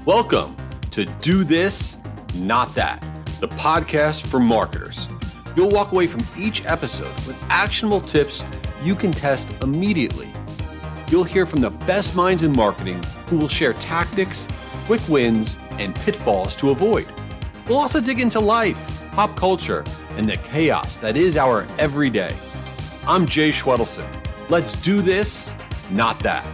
Welcome to Do This, Not That, the podcast for marketers. You'll walk away from each episode with actionable tips you can test immediately. You'll hear from the best minds in marketing who will share tactics, quick wins, and pitfalls to avoid. We'll also dig into life, pop culture, and the chaos that is our everyday. I'm Jay Schwedelson. Let's do this, not that.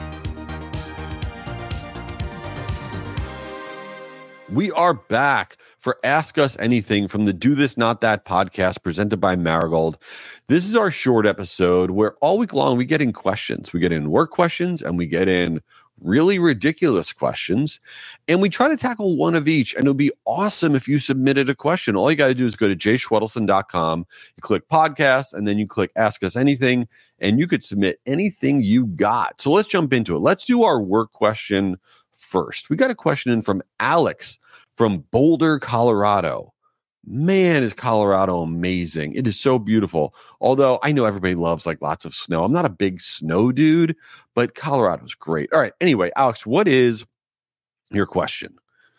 We are back for Ask Us Anything from the Do This, Not That podcast presented by Marigold. This is our short episode where all week long we get in questions. We get in work questions and we get in really ridiculous questions. And we try to tackle one of each. And it would be awesome if you submitted a question. All you got to do is go to jayschwedelson.com. You click podcast and then you click Ask Us Anything. And you could submit anything you got. So let's jump into it. Let's do our work question first. We got a question in from Alex from Boulder, Colorado. Man, is Colorado amazing. It is so beautiful. Although I know everybody loves like lots of snow. I'm not a big snow dude, but Colorado's great. All right. Anyway, Alex, what is your question?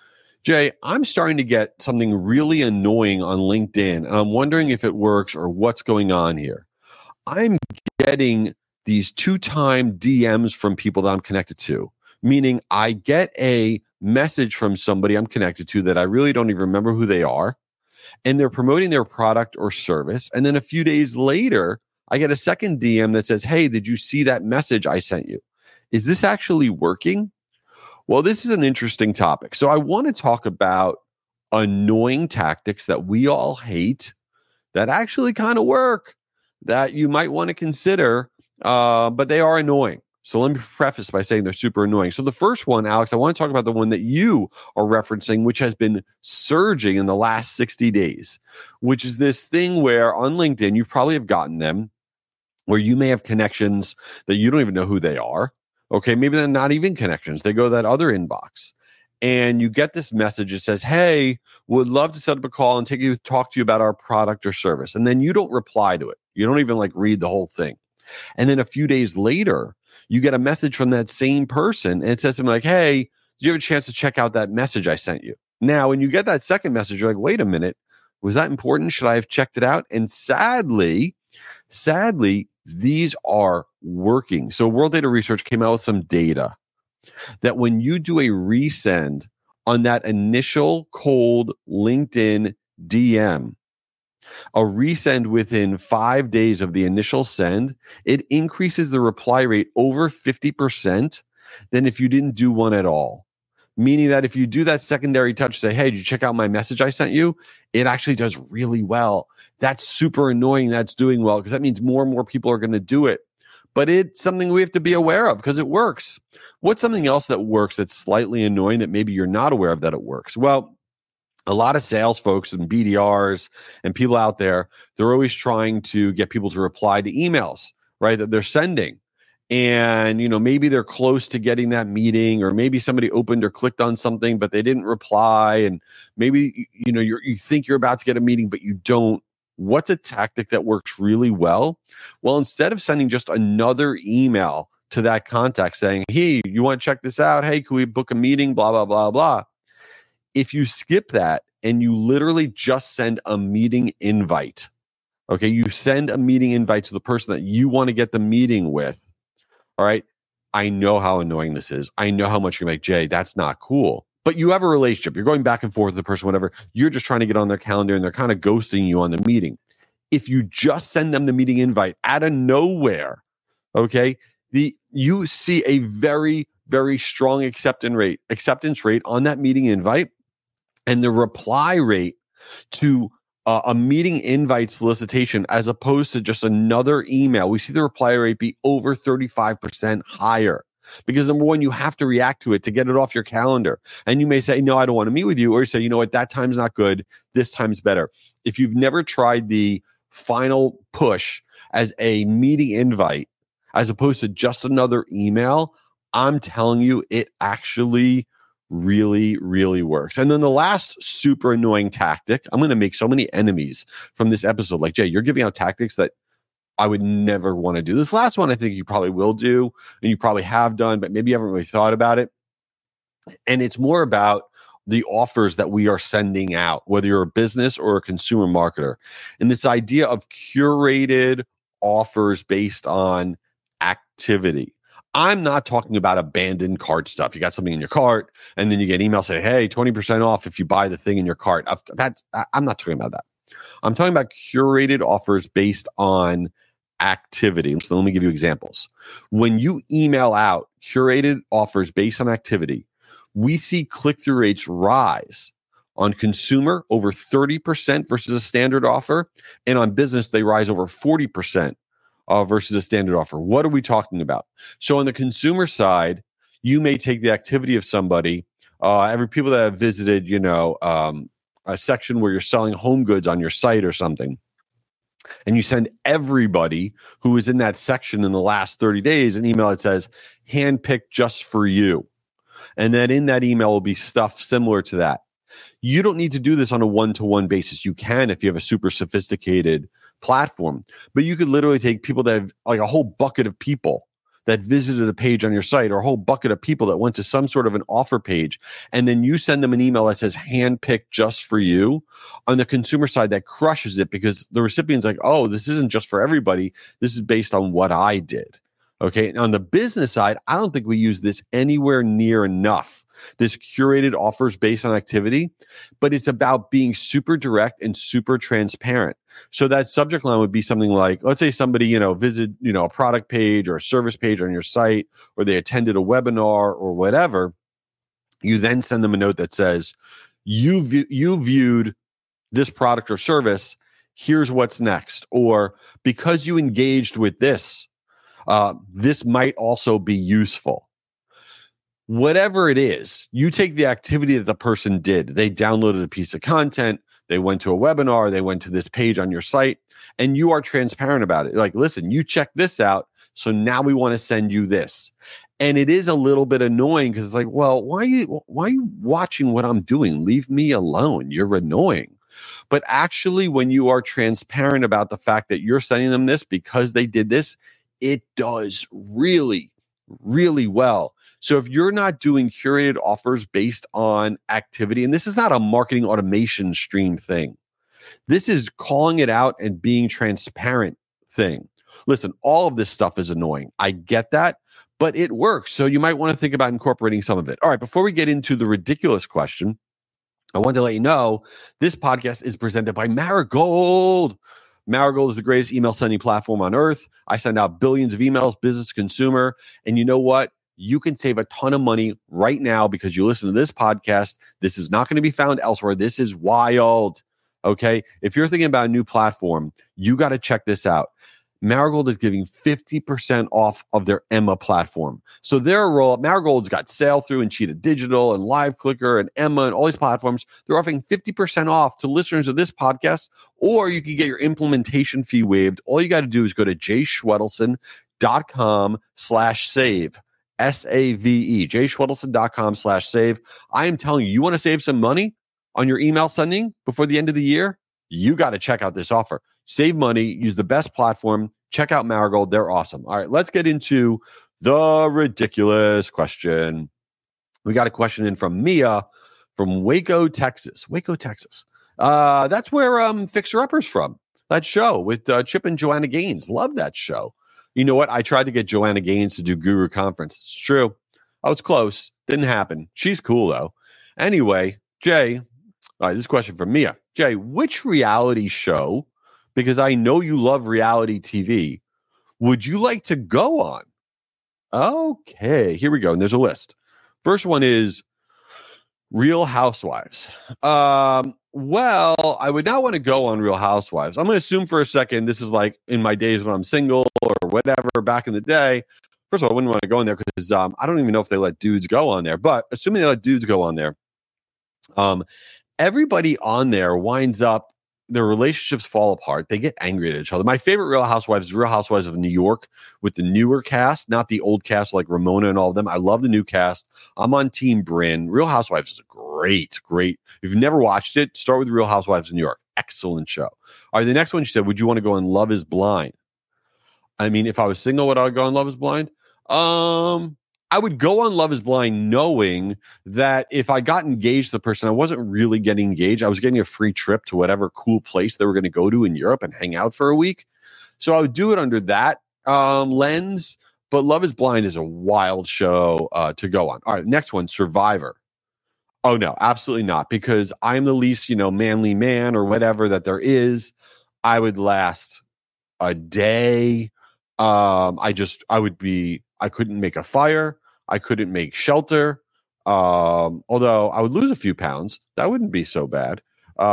Jay, I'm starting to get something really annoying on LinkedIn, and I'm wondering if it works or what's going on here. I'm getting these 2-time DMs from people that I'm connected to. Meaning I get a message from somebody I'm connected to that I really don't even remember who they are, and they're promoting their product or service. And then a few days later, I get a second DM that says, hey, did you see that message I sent you? Is this actually working? Well, this is an interesting topic. So I want to talk about annoying tactics that we all hate that actually kind of work, that you might want to consider, but they are annoying. So let me preface by saying they're super annoying. So the first one, Alex, I want to talk about the one that you are referencing, which has been surging in the last 60 days, which is this thing where on LinkedIn, you probably have gotten them, where you may have connections that you don't even know who they are. Okay, maybe they're not even connections. They go to that other inbox. And you get this message that says, hey, would love to set up a call and talk to you about our product or service. And then you don't reply to it. You don't even like read the whole thing. And then a few days later, you get a message from that same person and it says something like, hey, did you have a chance to check out that message I sent you? Now, when you get that second message, you're like, wait a minute, was that important? Should I have checked it out? And sadly, these are working. So World Data Research came out with some data that when you do a resend on that initial cold LinkedIn DM, a resend within 5 days of the initial send, it increases the reply rate over 50% than if you didn't do one at all. Meaning that if you do that secondary touch, say, hey, did you check out my message I sent you? It actually does really well. That's super annoying. That's doing well because that means more and more people are going to do it. But it's something we have to be aware of because it works. What's something else that works that's slightly annoying that maybe you're not aware of that it works? Well, a lot of sales folks and BDRs and people out there, they're always trying to get people to reply to emails, right, that they're sending. And, maybe they're close to getting that meeting, or maybe somebody opened or clicked on something, but they didn't reply. And maybe, you think you're about to get a meeting, but you don't. What's a tactic that works really well? Well, instead of sending just another email to that contact saying, hey, you want to check this out? Hey, can we book a meeting? Blah, blah, blah, blah. If you skip that and you literally just send a meeting invite, okay, you send a meeting invite to the person that you want to get the meeting with, all right, I know how annoying this is. I know how much you're like, Jay, that's not cool. But you have a relationship. You're going back and forth with the person, whatever. You're just trying to get on their calendar and they're kind of ghosting you on the meeting. If you just send them the meeting invite out of nowhere, okay, you see a very, very strong acceptance rate on that meeting invite. And the reply rate to a meeting invite solicitation, as opposed to just another email, we see the reply rate be over 35% higher. Because number one, you have to react to it to get it off your calendar. And you may say, no, I don't want to meet with you. Or you say, you know what, that time's not good. This time's better. If you've never tried the final push as a meeting invite, as opposed to just another email, I'm telling you, it actually really, really works. And then the last super annoying tactic, I'm going to make so many enemies from this episode. Like, Jay, you're giving out tactics that I would never want to do. This last one, I think you probably will do, and you probably have done, but maybe you haven't really thought about it. And it's more about the offers that we are sending out, whether you're a business or a consumer marketer. And this idea of curated offers based on activity. I'm not talking about abandoned cart stuff. You got something in your cart, and then you get an email saying, hey, 20% off if you buy the thing in your cart. I'm not talking about that. I'm talking about curated offers based on activity. So let me give you examples. When you email out curated offers based on activity, we see click-through rates rise. On consumer, over 30% versus a standard offer. And on business, they rise over 40% versus a standard offer. What are we talking about? So on the consumer side, you may take the activity of somebody, every people that have visited, a section where you're selling home goods on your site or something, and you send everybody who is in that section in the last 30 days an email that says, handpicked just for you. And then in that email will be stuff similar to that. You don't need to do this on a one-to-one basis. You can if you have a super sophisticated platform, but you could literally take people that have like a whole bucket of people that visited a page on your site, or a whole bucket of people that went to some sort of an offer page, and then you send them an email that says handpicked just for you. On the consumer side, that crushes it because the recipient's like, oh, this isn't just for everybody. This is based on what I did. Okay. And on the business side, I don't think we use this anywhere near enough. This curated offers based on activity, but it's about being super direct and super transparent. So that subject line would be something like, let's say somebody, visited, a product page or a service page on your site, or they attended a webinar or whatever. You then send them a note that says, you viewed this product or service. Here's what's next. Or because you engaged with this, this might also be useful. Whatever it is, you take the activity that the person did. They downloaded a piece of content, they went to a webinar, they went to this page on your site, and you are transparent about it. Like, listen, you check this out, so now we want to send you this. And it is a little bit annoying because it's like, well, why are you watching what I'm doing? Leave me alone. You're annoying. But actually, when you are transparent about the fact that you're sending them this because they did this, it does really, really well. So if you're not doing curated offers based on activity, and this is not a marketing automation stream thing, this is calling it out and being transparent thing. Listen, all of this stuff is annoying. I get that, but it works. So you might want to think about incorporating some of it. All right, before we get into the ridiculous question, I want to let you know this podcast is presented by Marigold. Marigold is the greatest email sending platform on earth. I send out billions of emails, business to consumer. And you know what? You can save a ton of money right now because you listen to this podcast. This is not going to be found elsewhere. This is wild. Okay. If you're thinking about a new platform, you got to check this out. Marigold is giving 50% off of their Emma platform. So their role, Marigold's got Sail Through and Cheetah Digital and Live Clicker and Emma and all these platforms. They're offering 50% off to listeners of this podcast, or you can get your implementation fee waived. All you got to do is go to jschwedelson.com/save. SAVE, jschwedelson.com/save. I am telling you, you want to save some money on your email sending before the end of the year? You got to check out this offer. Save money, use the best platform, check out Marigold. They're awesome. All right, let's get into the ridiculous question. We got a question in from Mia from Waco, Texas. Waco, Texas. That's where Fixer Upper's from. That show with Chip and Joanna Gaines. Love that show. You know what? I tried to get Joanna Gaines to do Guru Conference. It's true. I was close. Didn't happen. She's cool, though. Anyway, Jay, all right, this question from Mia. Jay, which reality show, because I know you love reality TV, would you like to go on? Okay, here we go. And there's a list. First one is Real Housewives. Well, I would not want to go on Real Housewives. I'm going to assume for a second this is like in my days when I'm single or whatever back in the day. First of all, I wouldn't want to go in there because I don't even know if they let dudes go on there. But assuming they let dudes go on there, everybody on there winds up, their relationships fall apart. They get angry at each other. My favorite Real Housewives is Real Housewives of New York with the newer cast, not the old cast like Ramona and all of them. I love the new cast. I'm on Team Brynn. Real Housewives is a great. If you've never watched it, start with Real Housewives of New York. Excellent show. All right, the next one she said, would you want to go on Love is Blind? I mean, if I was single, would I go on Love is Blind? I would go on Love is Blind knowing that if I got engaged to the person, I wasn't really getting engaged. I was getting a free trip to whatever cool place they were going to go to in Europe and hang out for a week. So I would do it under that lens. But Love is Blind is a wild show to go on. All right, next one, Survivor. Oh, no, absolutely not. Because I'm the least, manly man or whatever that there is. I would last a day. I couldn't make a fire. I couldn't make shelter. Although I would lose a few pounds. That wouldn't be so bad.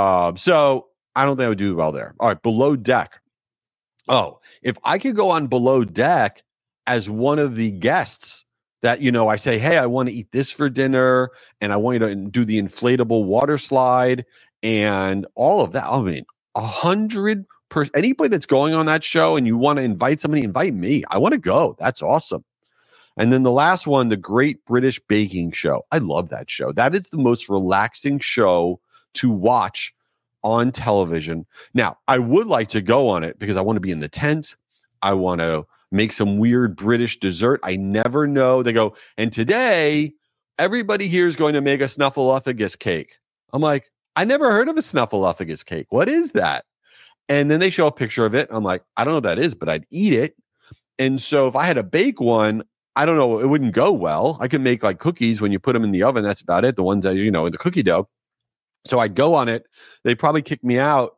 So I don't think I would do well there. All right, Below Deck. Oh, if I could go on Below Deck as one of the guests that, I say, hey, I want to eat this for dinner and I want you to do the inflatable water slide and all of that. I mean, 100%. Anybody that's going on that show and you want to invite somebody, invite me. I want to go. That's awesome. And then the last one, the Great British Baking Show. I love that show. That is the most relaxing show to watch on television. Now, I would like to go on it because I want to be in the tent. I want to make some weird British dessert. I never know. They go, and today, everybody here is going to make a snuffleupagus cake. I'm like, I never heard of a snuffleupagus cake. What is that? And then they show a picture of it. I'm like, I don't know what that is, but I'd eat it. And so if I had to bake one, I don't know, it wouldn't go well. I could make like cookies when you put them in the oven. That's about it. The ones that, in the cookie dough. So I'd go on it. They'd probably kick me out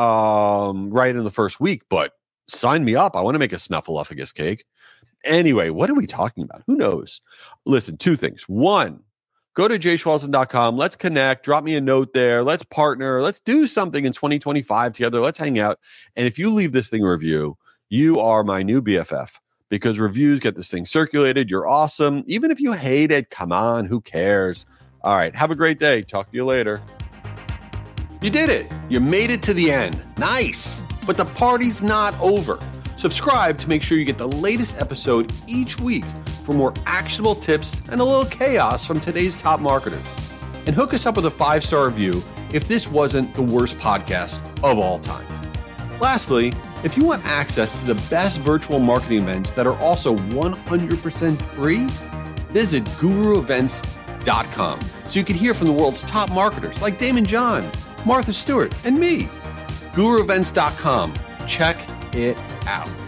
right in the first week, but sign me up. I want to make a snuffleupagus cake. Anyway, what are we talking about? Who knows? Listen, two things. One, go to jschwalson.com. Let's connect. Drop me a note there. Let's partner. Let's do something in 2025 together. Let's hang out. And if you leave this thing a review, you are my new BFF. Because reviews get this thing circulated. You're awesome. Even if you hate it, come on, who cares? All right, have a great day. Talk to you later. You did it. You made it to the end. Nice. But the party's not over. Subscribe to make sure you get the latest episode each week for more actionable tips and a little chaos from today's top marketers. And hook us up with a 5-star review if this wasn't the worst podcast of all time. Lastly, if you want access to the best virtual marketing events that are also 100% free, visit guruevents.com so you can hear from the world's top marketers like Damon John, Martha Stewart, and me. guruevents.com. Check it out.